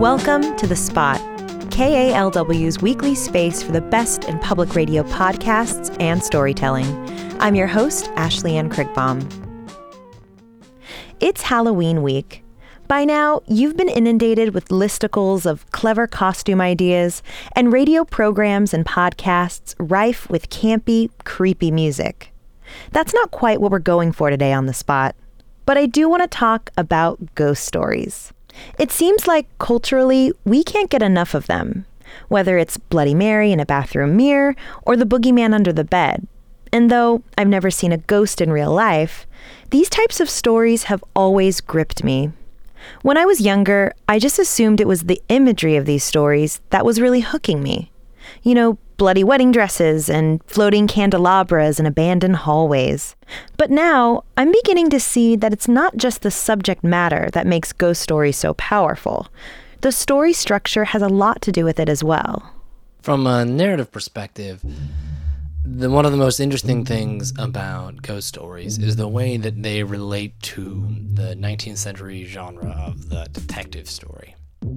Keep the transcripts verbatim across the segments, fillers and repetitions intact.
Welcome to The Spot, K A L W's weekly space for the best in public radio podcasts and storytelling. I'm your host, Ashley Ann Krigbaum. It's Halloween week. By now, you've been inundated with listicles of clever costume ideas and radio programs and podcasts rife with campy, creepy music. That's not quite what we're going for today on The Spot, but I do want to talk about ghost stories. It seems like culturally, we can't get enough of them, whether it's Bloody Mary in a bathroom mirror or the boogeyman under the bed. And though I've never seen a ghost in real life, these types of stories have always gripped me. When I was younger, I just assumed it was the imagery of these stories that was really hooking me. You know, bloody wedding dresses and floating candelabras in abandoned hallways. But now, I'm beginning to see that it's not just the subject matter that makes ghost stories so powerful. The story structure has a lot to do with it as well. From a narrative perspective, the, one of the most interesting things about ghost stories is the way that they relate to the nineteenth century genre of the detective story.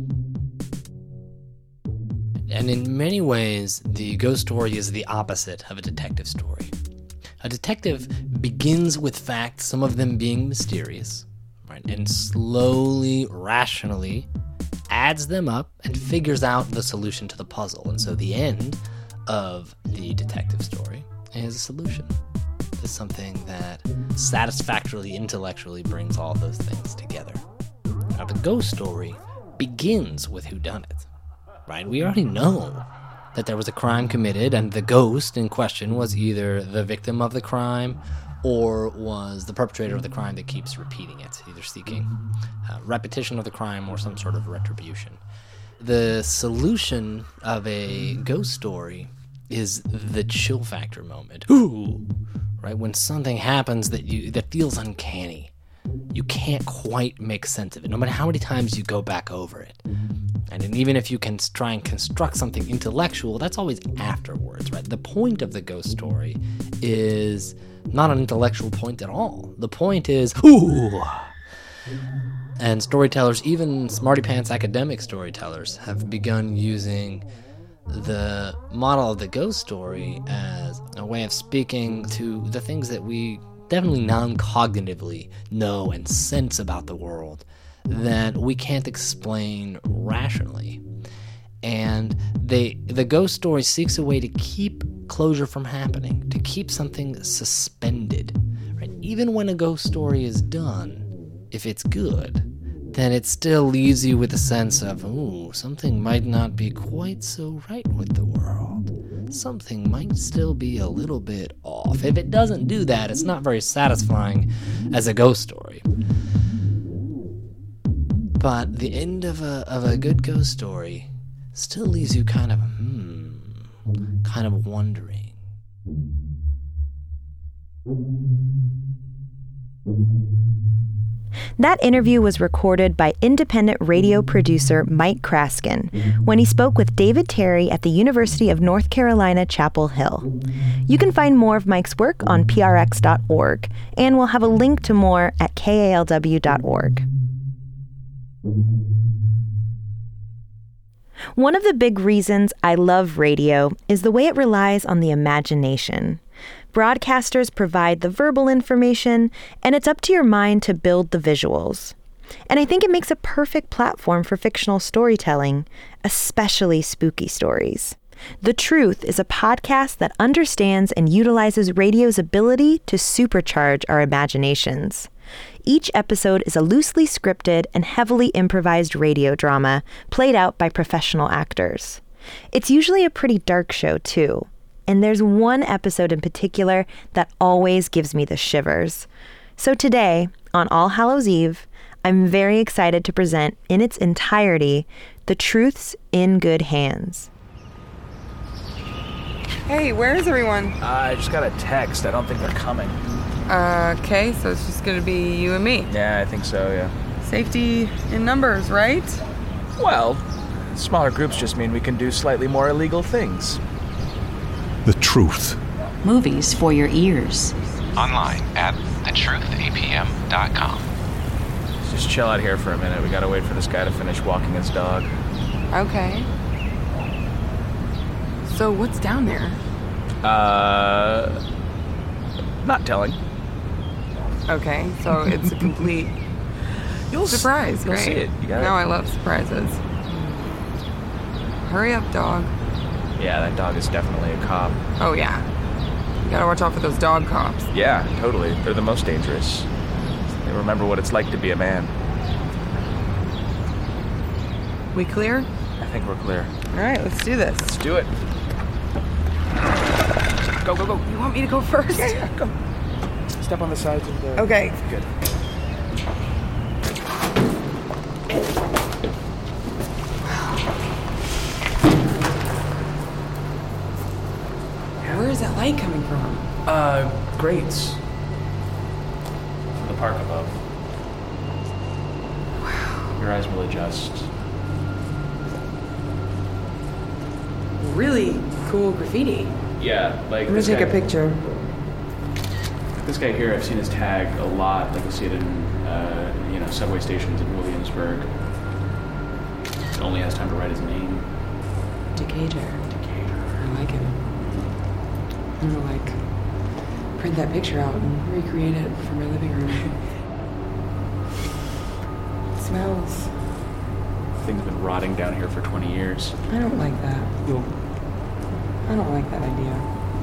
And in many ways, the ghost story is the opposite of a detective story. A detective begins with facts, some of them being mysterious, right, and slowly, rationally adds them up and figures out the solution to the puzzle. And so the end of the detective story is a solution. It's something that satisfactorily, intellectually brings all those things together. Now, the ghost story begins with whodunit. Right? We already know that there was a crime committed and the ghost in question was either the victim of the crime or was the perpetrator of the crime that keeps repeating it, either seeking uh, repetition of the crime or some sort of retribution. The solution of a ghost story is the chill factor moment. Ooh! Right? When something happens that you that feels uncanny. You can't quite make sense of it, no matter how many times you go back over it. And even if you can try and construct something intellectual, that's always afterwards, right? The point of the ghost story is not an intellectual point at all. The point is, ooh! And storytellers, even smarty pants academic storytellers, have begun using the model of the ghost story as a way of speaking to the things that we definitely non-cognitively know and sense about the world that we can't explain rationally. And they, the ghost story seeks a way to keep closure from happening, to keep something suspended. Right? Even when a ghost story is done, if it's good, then it still leaves you with a sense of, ooh, something might not be quite so right with the world. Something might still be a little bit off. If it doesn't do that, it's not very satisfying as a ghost story. But the end of a of a good ghost story still leaves you kind of, hmm, kind of wondering. That interview was recorded by independent radio producer Mike Kraskin when he spoke with David Terry at the University of North Carolina, Chapel Hill. You can find more of Mike's work on P R X dot org, and we'll have a link to more at K A L W dot org. One of the big reasons I love radio is the way it relies on the imagination. Broadcasters provide the verbal information, and it's up to your mind to build the visuals. And I think it makes a perfect platform for fictional storytelling, especially spooky stories. The Truth is a podcast that understands and utilizes radio's ability to supercharge our imaginations. Each episode is a loosely scripted and heavily improvised radio drama played out by professional actors. It's usually a pretty dark show, too. And there's one episode in particular that always gives me the shivers. So today, on All Hallows Eve, I'm very excited to present in its entirety, The Truth's in Good Hands. Hey, where is everyone? Uh, I just got a text. I don't think they're coming. Uh, okay, so it's just gonna be you and me. Yeah, I think so, yeah. Safety in numbers, right? Well, smaller groups just mean we can do slightly more illegal things. The Truth. Movies for your ears. Online at the truth a p m dot com. Just chill out here for a minute. We gotta wait for this guy to finish walking his dog. Okay. So what's down there? Uh... Not telling. Okay, so it's a complete You'll surprise. You'll Great. see it. You got No, it. I love surprises. Hurry up, dog. Yeah, that dog is definitely a cop. Oh, yeah. You gotta watch out for those dog cops. Yeah, totally. They're the most dangerous. They remember what it's like to be a man. We clear? I think we're clear. All right, let's do this. Let's do it. Go, go, go. You want me to go first? Yeah, yeah, go. Step on the sides of the... Okay. Good. Where is that light coming from? Uh, grates. From the park above. Wow. Your eyes will adjust. Really cool graffiti. Yeah, like Let me this take guy, a picture. This guy here, I've seen his tag a lot. Like you'll see it in, uh, you know, subway stations in Williamsburg. It only has time to write his name. Decatur. Decatur. I like it. I'm gonna like print that picture out and recreate it for my living room. It smells. Thing's been rotting down here for twenty years. I don't like that. You'll I don't like that idea.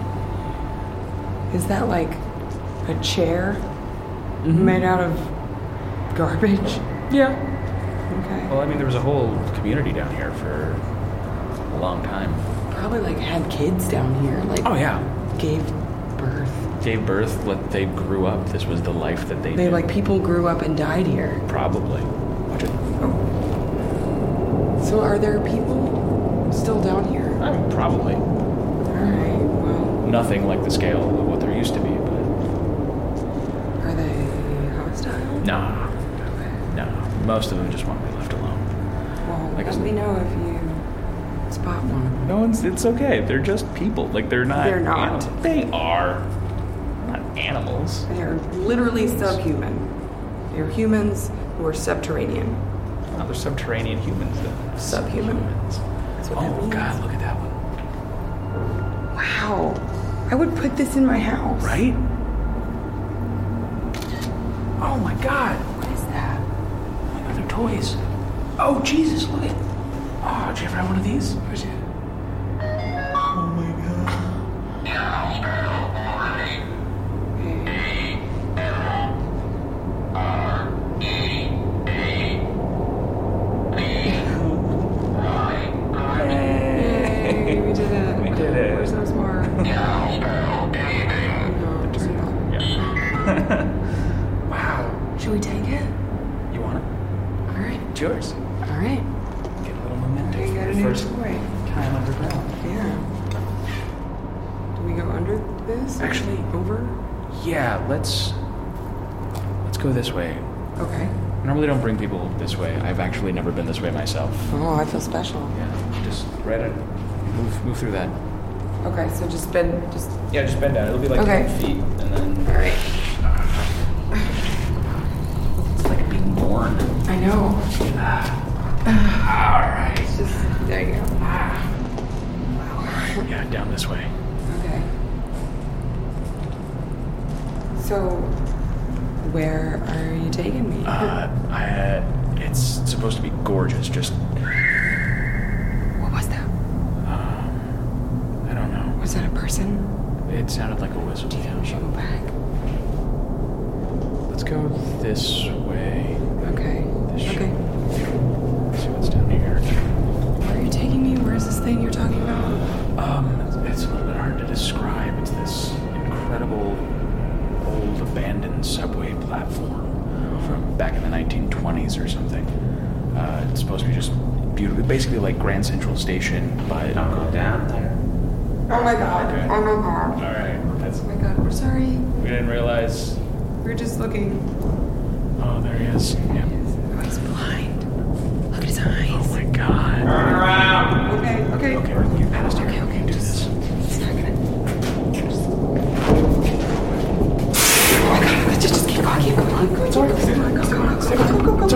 Is that like a chair made out of garbage? Yeah. Okay. Well, I mean, there was a whole community down here for a long time. Probably like had kids down here. Like Oh yeah. gave birth. Gave birth. Let they grew up. This was the life that they. They knew. like people grew up and died here. Probably. Watch it. So are there people still down here? I mean, probably. Alright, well, Nothing like the scale of what there used to be, but are they hostile? nah. No. Most of them just want to be left alone. Well, Like let I- me know if you spot one of them. No, it's it's okay. They're just people. Like they're not. They're not. animals. They are. They're not animals. They're literally subhuman. They're humans who are subterranean. No, they're subterranean humans. Though. Subhuman. Humans. That's what that Oh means. God! Look at that one. Wow. I would put this in my house. Right? Oh my God! What is that? Another toys. Oh Jesus! Look at. Oh, did you ever have one of these? Oh my God! Yay, we did it. We did it. We're so smart. No, it's not. Wow. Should we take it? You want it? All right. It's yours. All right. Get a little momentum. We got a for new First toy. time underground. Yeah. Do we go under this? Actually, over? Yeah, let's let's go this way. Okay. I normally don't bring people this way. I've actually never been this way myself. Oh, I feel special. Yeah, just right at move move through that. Okay, so just bend, just. Yeah, just bend down. It'll be like Okay. ten feet, and then All right. it's like being born. I know. All right. It's just there you go. Yeah, down this way. Okay. So, where are you taking me? Uh, I, it's supposed to be gorgeous. Just What was that? I don't know. Was that a person? It sounded like a whistle. We should go back. Let's go this way. Okay. This Okay. Let's see what's down here. Where are you taking me? Where is this thing you're talking about? Um, it's, it's a little bit hard to describe. It's this incredible old abandoned subway platform from back in the nineteen twenties or something. Uh, it's supposed to be just beautiful, basically like Grand Central Station, but don't go down there. Oh my god. Okay. Oh my god. All right, that's. Oh my god, we're sorry. We didn't realize. We're just looking. Oh, there he is. Yeah. Oh, he's blind. Look at his eyes. Oh my God. Okay, okay. Okay, we can get past here. Okay, We okay, can do just- this. It's not gonna. Oh my god, let's just, just keep going, keep going, keep going, keep going, go, go, go, go, go, go, go, go.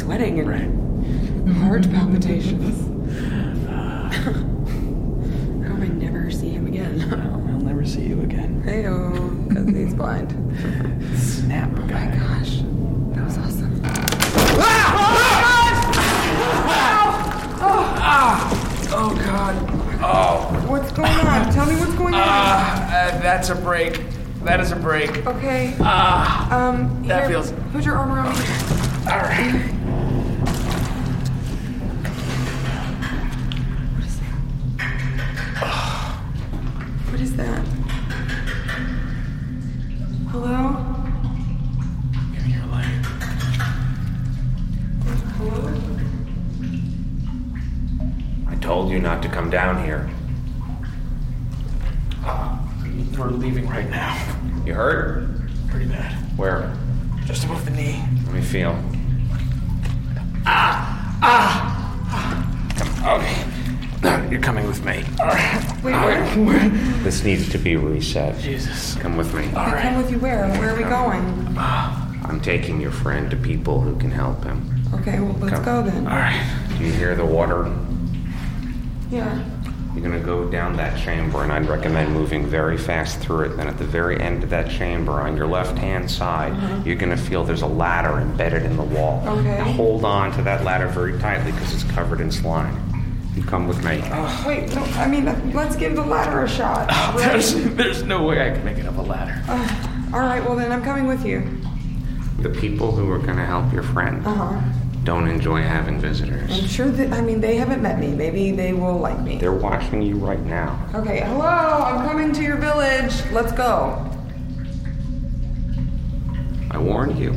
sweating and Right. heart palpitations. I hope I never see him again. I'll never see you again. Hey-oh, because he's blind. Snap, Oh my guy. gosh, that was awesome. Oh, God. Oh. What's going on? Tell me what's going on. Uh, that's a break. That is a break. Okay. Ah. Um, that here, feels- put your arm around me. All right. What is that? Hello? Give me your leg. Hello? I told you not to come down here. We're leaving right now. You hurt? Pretty bad. Where? Just above the knee. Let me feel. Okay. You're coming with me. All right. Wait, where? This needs to be reset. Jesus. Come with me. All Come right. with you where? Where are we going? I'm taking your friend to people who can help him. Okay, well, let's Come. go then. All right. Do you hear the water? Yeah. You're gonna go down that chamber, and I'd recommend moving very fast through it. Then at the very end of that chamber, on your left-hand side, you're gonna feel there's a ladder embedded in the wall. Okay. Now hold on to that ladder very tightly because it's covered in slime. You come with me. Wait, no, I mean, let's give the ladder a shot. right? There's, there's no way I can make it up a ladder. All right, well then, I'm coming with you. The people who are gonna help your friend Uh-huh. don't enjoy having visitors. I'm sure that, I mean, they haven't met me. Maybe they will like me. They're watching you right now. Okay, hello, I'm coming to your village. Let's go. I warned you.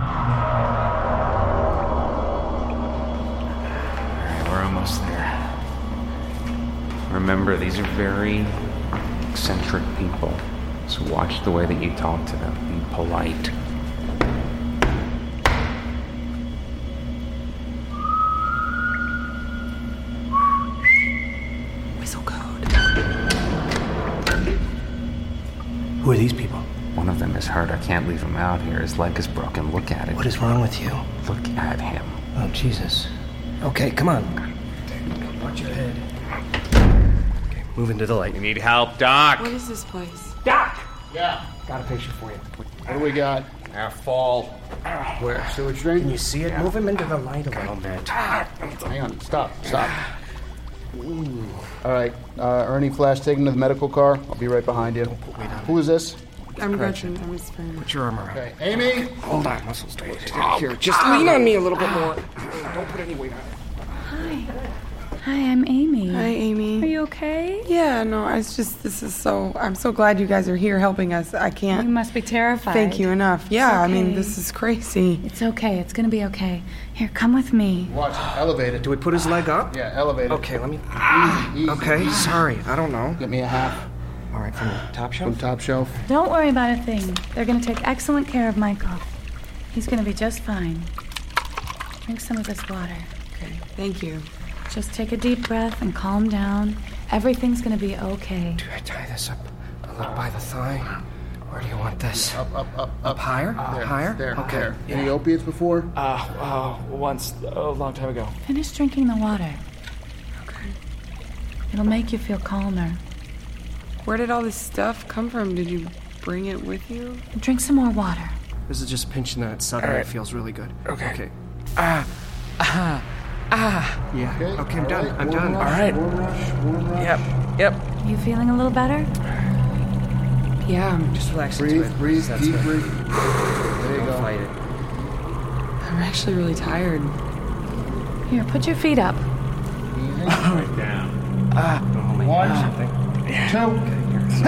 We're almost there. Remember, these are very eccentric people. So watch the way that you talk to them. Be polite. Whistle code. Who are these people? One of them is hurt. I can't leave him out here. His leg is broken. Look at it. What is wrong with you? Look at him. Oh, Jesus. Okay, come on. Watch your head. Okay, move into the light. You need help, Doc. What is this place? Doc! Yeah. Got a picture for you. What do we got? Our fall. Where? Sewage drain? Can you see it? Move him into the light a little bit. Hang on. Stop. Stop. All right. Uh, Ernie Flash, take him to the medical car. I'll be right behind you. Who is this? I'm Gretchen. I'm his friend. Put your arm around. Okay. Amy. Hold on, muscle stay. Here, just lean on me a little bit more. Don't put any weight on it. Hi, I'm Amy. Hi, Amy. Are you okay? Yeah, no, it's just, this is so, I'm so glad you guys are here helping us. I You can't must be terrified. thank you enough. Yeah, I mean, okay. this is crazy. It's okay. It's gonna be okay. Here, come with me. Watch. Elevate it. Do we put his leg up? Yeah, elevate it. Okay, let me. Easy. Okay, sorry, I don't know. Get me a half All right, from the top from shelf. top shelf. Don't worry about a thing. They're gonna take excellent care of Michael. He's gonna be just fine. Drink some of this water. Okay, thank you. Just take a deep breath and calm down. Everything's gonna be okay. Do I tie this up a little by the thigh? Where do you want this? Up, up, up, up. higher? There, Higher? There. Okay. There. Any opiates before? Uh, uh, once, a long time ago. Finish drinking the water. Okay. It'll make you feel calmer. Where did all this stuff come from? Did you bring it with you? Drink some more water. This is just pinching that suddenly. It feels really good. Okay. Okay. Ah, ah, ah. Yeah. Okay, Okay, I'm all done. right, I'm warm done. rush, All right. Warm rush, warm rush. Yep, yep. You feeling a little better? Yeah, I'm Just relax Breathe, into it. breathe, That's deep right. breathe. There you Don't go. fight it. I'm actually really tired. Here, put your feet up. Right down. Oh, my One. God, something. Two.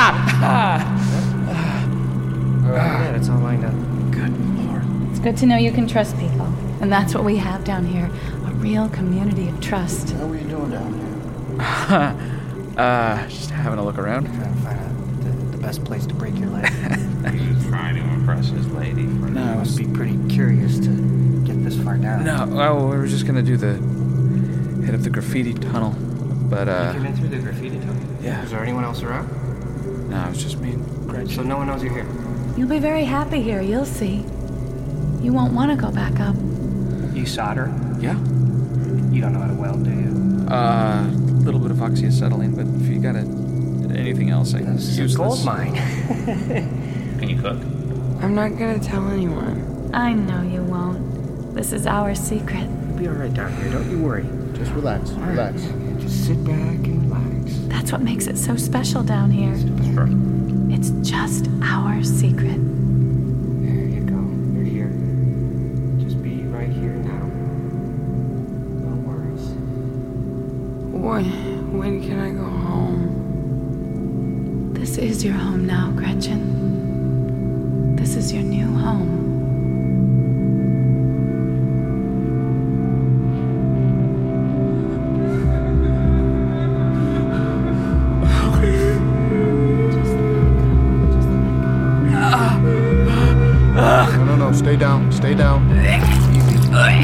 Yeah, it's all lined up. It's good to know you can trust people. And that's what we have down here. A real community of trust. How are you doing down here? Uh, just having a look around. Trying to find out the, the best place to break your leg. He's trying to impress his lady. For No, I must be pretty curious to get this far down. No, well, we were just gonna do the hit up the graffiti tunnel, but uh, You've been through the graffiti tunnel? Yeah. Is there anyone else around? no, it's just me and Gretchen. So no one knows you're here? You'll be very happy here, you'll see. You won't want to go back up. You solder? Yeah. You don't know how to weld, do you? Uh, a little bit of oxyacetylene, but if you got it, anything else, I can This use is a gold this. mine. Can you cook? I'm not gonna tell anyone. I know you won't. This is our secret. You'll be all right down here. Don't you worry. Just relax, relax. Just sit back and relax. That's what makes it so special down here. Sure. It's just our secret. There you go. You're here. Just be right here now. No worries. When, when can I go home? This is your home now, Gretchen. This is your new home. No, no, no, stay down, stay down. Easy.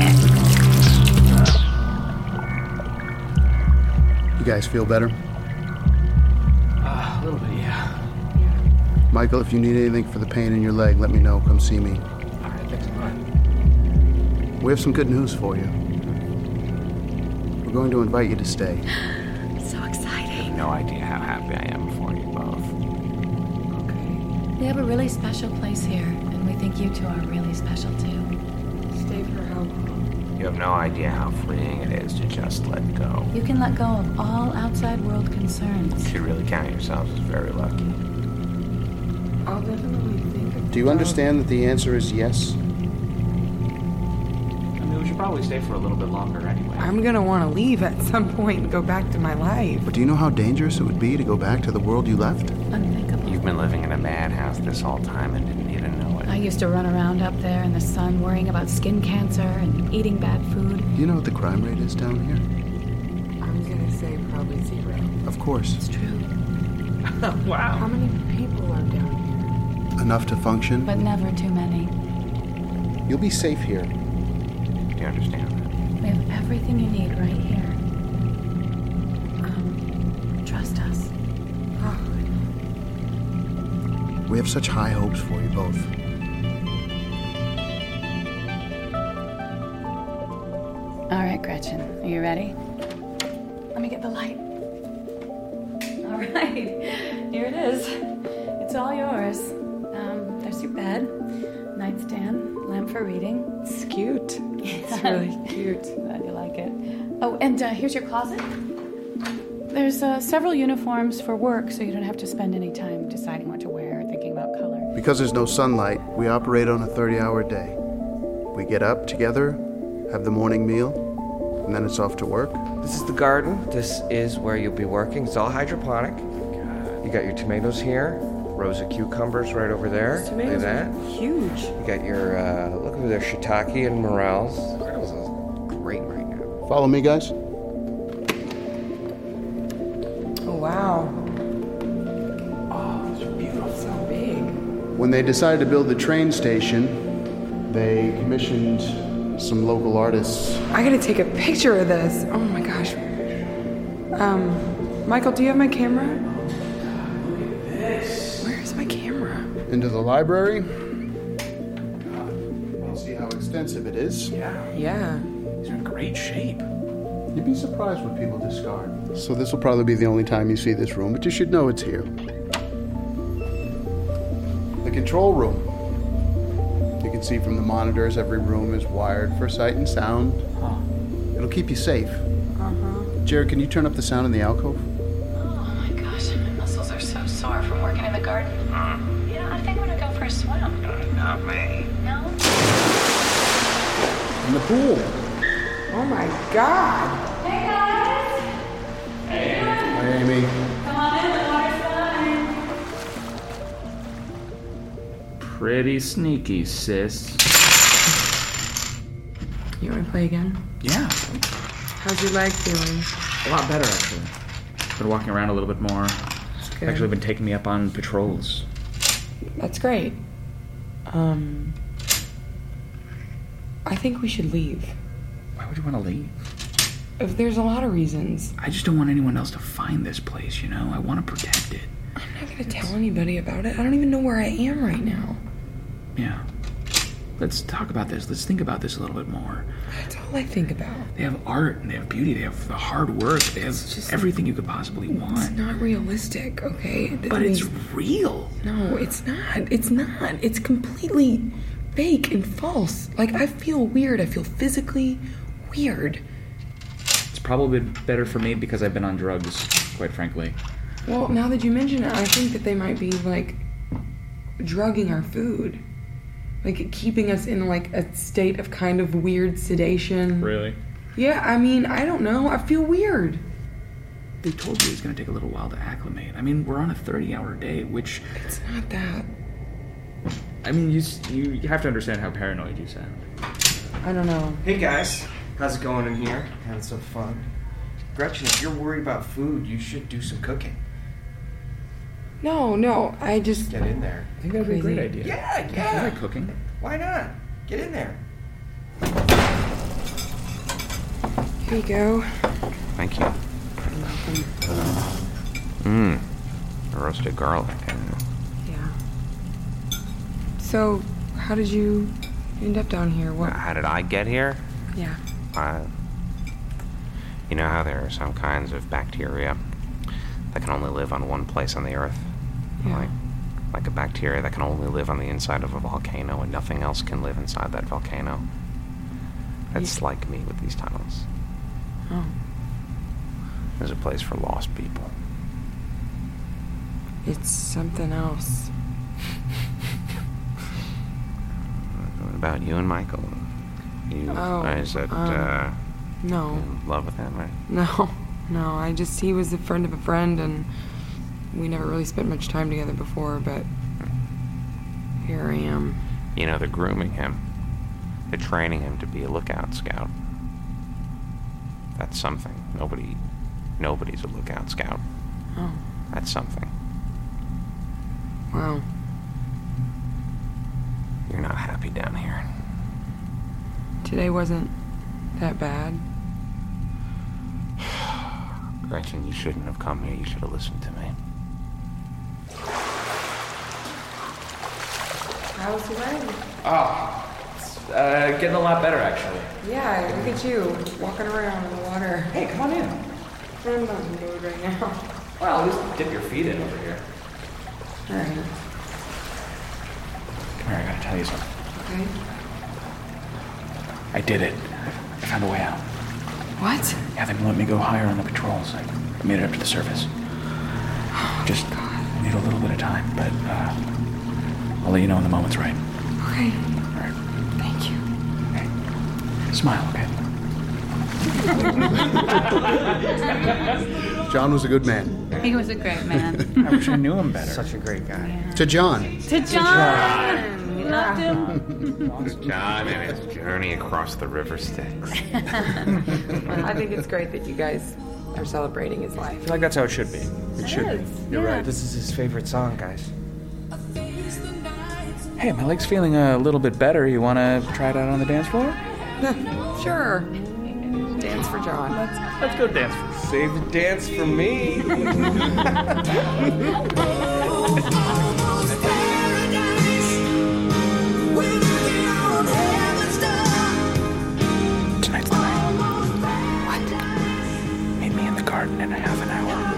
You guys feel better? Uh, a little bit, yeah. Michael, if you need anything for the pain in your leg, let me know. Come see me. All right, thanks a lot. We have some good news for you. We're going to invite you to stay. So exciting. No idea how happy I am for you both. We have a really special place here, and we think you two are really special too. Stay for how long? You have no idea how freeing it is to just let go. You can let go of all outside world concerns. You really count yourselves as very lucky. I'll definitely think of Do you understand that the answer is yes? I mean, we should probably stay for a little bit longer anyway. I'm gonna want to leave at some point and go back to my life. But do you know how dangerous it would be to go back to the world you left? Unthinkable. You've been living in a madhouse this whole time and didn't even know it. I used to run around up there in the sun worrying about skin cancer and eating bad food. Do you know what the crime rate is down here? I'm gonna say probably zero. Of course. It's true. Wow. How many people are down here? Enough to function. But never too many. You'll be safe here. Do you understand that? We have everything you need right here. Um, trust us. We have such high hopes for you both. All right, Gretchen, are you ready? Let me get the light. All right, here it is. It's all yours. Um, there's your bed, nightstand, lamp for reading. It's cute. It's really cute. Glad you like it. Oh, and uh, here's your closet. There's uh, several uniforms for work, so you don't have to spend any time deciding what to wear or thinking about color. Because there's no sunlight, we operate on a thirty-hour day. We get up together, have the morning meal, and then it's off to work. This is the garden. This is where you'll be working. It's all hydroponic. You got your tomatoes here. Rows of cucumbers right over there. Those tomatoes Look at are that. huge. You got your, uh, look over there, shiitake and morels. Morels is great right now. Follow me, guys. Oh, wow. Oh, those are beautiful. So big. When they decided to build the train station, they commissioned some local artists. I gotta take a picture of this. Oh my gosh. Um, Michael, do you have my camera? Where's my camera? Into the library. You'll see how extensive it is. Yeah. Yeah. These are in great shape. You'd be surprised what people discard. So this will probably be the only time you see this room, but you should know it's here. The control room. You can see from the monitors, every room is wired for sight and sound. Huh. It'll keep you safe. Uh-huh. Jared, can you turn up the sound in the alcove? Oh my gosh, my muscles are so sore from working in the garden. You know, I think I'm gonna go for a swim. Not me. No? In the pool. Oh my God. Hey guys! Hi, Amy. Come on in, the water's fine. Pretty sneaky, sis. You wanna play again? Yeah. How's your leg feeling? A lot better, actually. Been walking around a little bit more. Good. Actually been taking me up on patrols. That's great. Um, I think we should leave. Why would you want to leave? If there's a lot of reasons. I just don't want anyone else to find this place, you know? I want to protect it. I'm not gonna tell anybody about it. I don't even know where I am right now. Yeah. let's talk about this. Let's think about this a little bit more. That's all I think about. They have art, and they have beauty, they have the hard work, they have just, everything you could possibly want. It's not realistic, okay? But I mean, it's real. No, it's not. It's not. It's completely fake and false. Like, I feel weird. I feel physically weird. It's probably better for me because I've been on drugs, quite frankly. Well, now that you mention it, I think that they might be, like, drugging our food. Like, keeping us in, like, a state of kind of weird sedation. Really? Yeah, I mean, I don't know. I feel weird. They told you it's going to take a little while to acclimate. I mean, we're on a thirty-hour day, which... It's not that. I mean, you you have to understand how paranoid you sound. I don't know. Hey, guys. How's it going in here? Having some fun? Gretchen, if you're worried about food, you should do some cooking. No, no, I just... Get in there. I think that'd be a great idea. Yeah, yeah. I like cooking. Why not? Get in there. Here you go. Thank you. Mmm. Roasted garlic. Yeah. So, how did you end up down here? What? How did I get here? Yeah. Uh, you know how there are some kinds of bacteria that can only live on one place on the earth? Yeah. Like, like a bacteria that can only live on the inside of a volcano and nothing else can live inside that volcano. That's yeah. like me with these tunnels. Oh. There's a place for lost people. It's something else. What about you and Michael? You, oh, is it, um, uh... No. In love with him, right? No. No, I just... He was a friend of a friend, and we never really spent much time together before, but... Here I am. You know, they're grooming him. They're training him to be a lookout scout. That's something. Nobody... Nobody's a lookout scout. Oh. That's something. Wow. You're not happy down here. Today wasn't that bad. Gretchen, you shouldn't have come here. You should have listened to me. How's the leg? Oh, it's uh, getting a lot better, actually. Yeah, look at you, walking around in the water. Hey, come on in. I'm not in the mood right now. Well, at least dip your feet in over here. All right. Come here, I gotta tell you something. Okay. I did it. I found a way out. What? Yeah, they let me go higher on the patrols. I made it up to the surface. Oh, Just God. need a little bit of time, but uh, I'll let you know when the moment's right. Okay. All right. Thank you. Hey, smile, okay? John was a good man. He was a great man. I wish I knew him better. Such a great guy. Yeah. To John. To John! You loved him? John and his journey across the river Styx. I think it's great that you guys are celebrating his life. I feel like that's how it should be. It, It should is, be. You're yeah. right. This is his favorite song, guys. Hey, my leg's feeling a little bit better. You want to try it out on the dance floor? Sure. Dance for John. Let's, let's go dance for Save the dance for me. Tonight's the night. What? Meet me in the garden in a half an hour.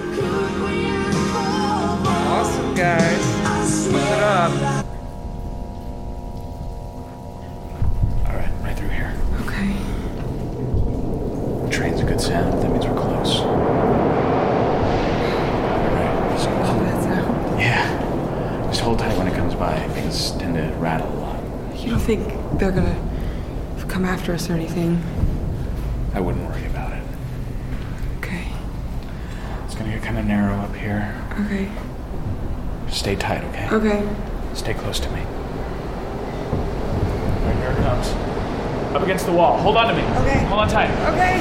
Awesome, guys. Keep it up. All right, right through here. Okay. The train's a good sound. That means we're close. All right, so That's out. yeah. Just hold tight when it comes by. Things tend to rattle a lot. You don't think they're gonna come after us or anything? I wouldn't worry about it. Okay. It's gonna get kind of narrow up here. Okay. Just stay tight, okay? Okay. Stay close to me. Right, here it comes. Up against the wall. Hold on to me. Okay. Hold on tight. Okay.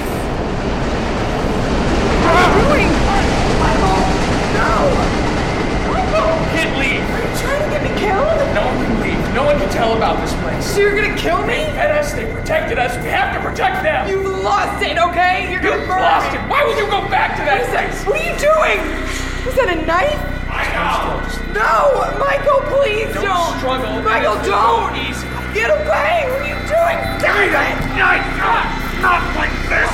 What are you doing? Michael! No! Michael! Can't leave. Are you trying to get me killed? No one can leave. No one can tell about this place. So you're gonna kill me? They fed us. They protected us. We have to protect them. You've lost it, okay? You're gonna You murder lost me. it. Why would you go back to that place? What are you doing? Is that a knife? I know. No! Michael, please Don't don't! struggle. Michael, It's don't! Easy. Get away! What are you doing? Stop it! Not like this!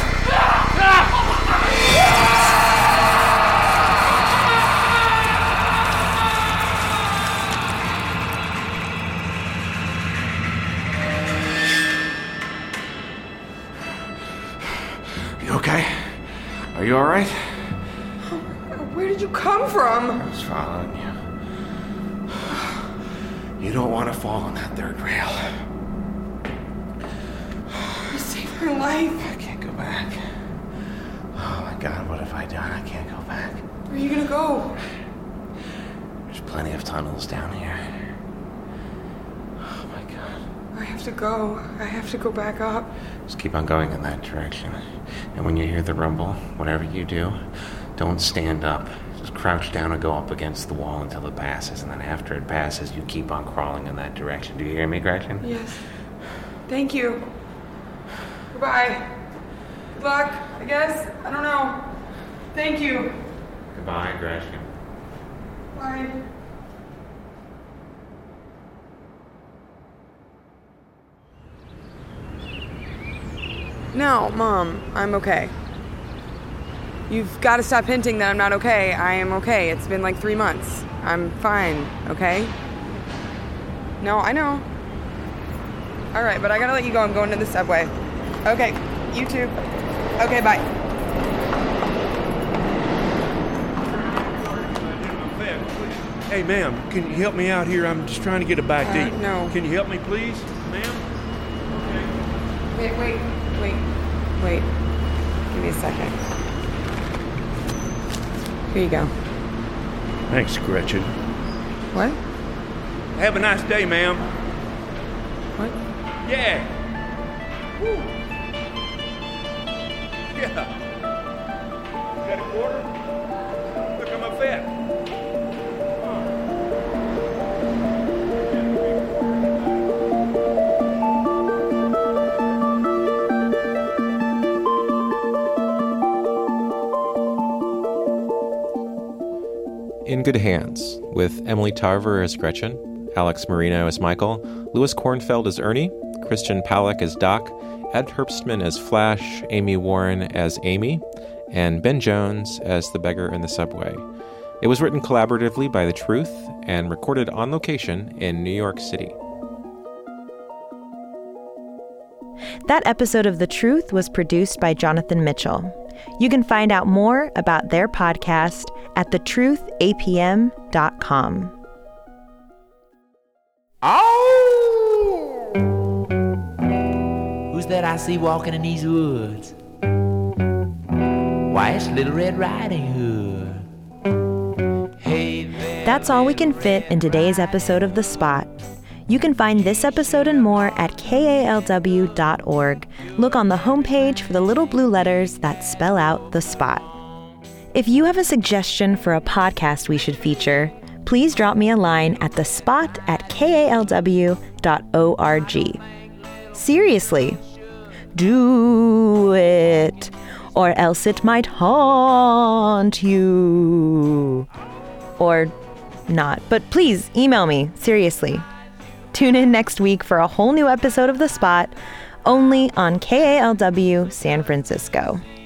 You okay? Are you alright? Where did you come from? I was following you. You don't want to fall on that third rail. You saved her life. I can't go back. Oh my God, what have I done? I can't go back. Where are you gonna go? There's plenty of tunnels down here. Oh my God. I have to go. I have to go back up. Just keep on going in that direction. And when you hear the rumble, whatever you do, don't stand up. Just crouch down and go up against the wall until it passes. And then after it passes, you keep on crawling in that direction. Do you hear me, Gretchen? Yes. Thank you. Goodbye. Good luck, I guess. I don't know. Thank you. Goodbye, Gretchen. Bye. No, Mom, I'm okay. You've got to stop hinting that I'm not okay. I am okay. It's been like three months. I'm fine, okay? No, I know. All right, but I gotta let you go. I'm going to the subway. Okay, you too. Okay, bye. Hey, ma'am, can you help me out here? I'm just trying to get a bite Uh, to eat. no. Can you help me, please, ma'am? Wait, wait, wait, wait. Give me a second. Here you go. Thanks, Gretchen. What? Have a nice day, ma'am. What? Yeah. Woo. Yeah. Got a quarter? Look, I'm a vet. In Good Hands, with Emily Tarver as Gretchen, Alex Marino as Michael, Louis Kornfeld as Ernie, Christian Palak as Doc, Ed Herbstman as Flash, Amy Warren as Amy, and Ben Jones as the beggar in the subway. It was written collaboratively by The Truth and recorded on location in New York City. That episode of The Truth was produced by Jonathan Mitchell. You can find out more about their podcast at the truth a p m dot com. Oh! Who's that I see walking in these woods? Why, it's Little Red Riding Hood. Hey there. That's all we can fit in today's episode of The Spot. You can find this episode and more at K A L W dot org. Look on the homepage for the little blue letters that spell out The Spot. If you have a suggestion for a podcast we should feature, please drop me a line at thespot at K A L W dot org. Seriously, do it, or else it might haunt you. Or not, but please email me, seriously. Tune in next week for a whole new episode of The Spot, only on K A L W San Francisco.